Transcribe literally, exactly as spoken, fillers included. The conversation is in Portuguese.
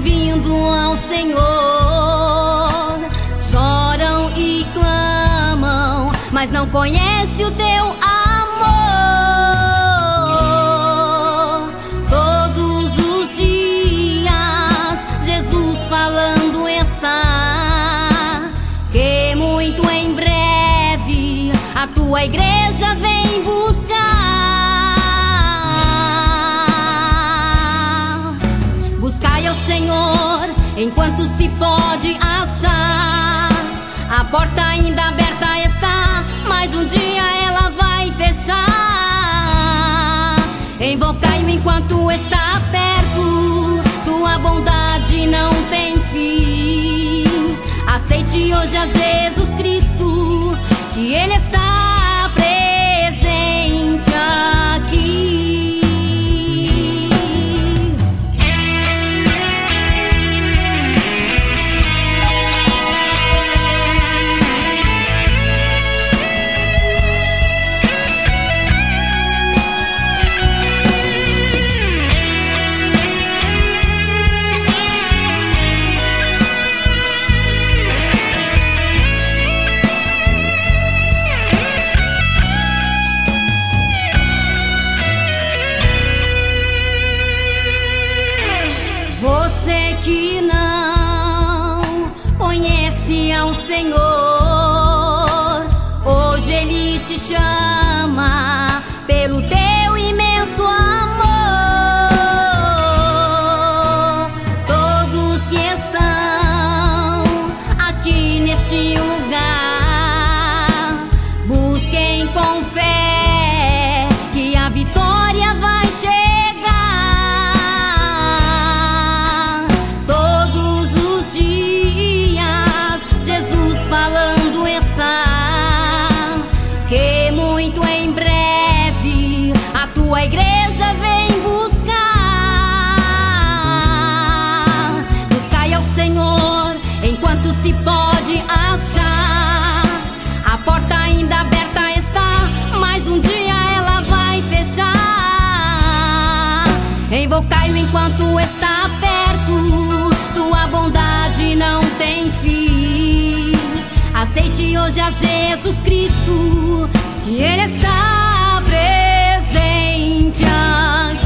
vindo ao Senhor, choram e clamam, mas não conhece o teu amor. Todos os dias Jesus falando está, que muito em breve a tua igreja vem buscar. Buscai ao Senhor enquanto se pode achar, a porta ainda aberta está, mas um dia ela vai fechar. Invocai-o enquanto está perto, tua bondade não tem fim. Aceite hoje a Jesus Cristo, que Ele está presente aqui. Você que não conhece ao Senhor, hoje Ele te chama pelo teu imenso amor. Todos que estão aqui neste lugar, busquem com fé que a vitória vai chegar. Falando está, que muito em breve a tua igreja vem buscar. Buscai ao Senhor enquanto se pode achar, a porta ainda aberta está, mas um dia ela vai fechar. Invocai-o enquanto está perto, tua bondade não tem fim. Aceite hoje a Jesus Cristo, que Ele está presente aqui.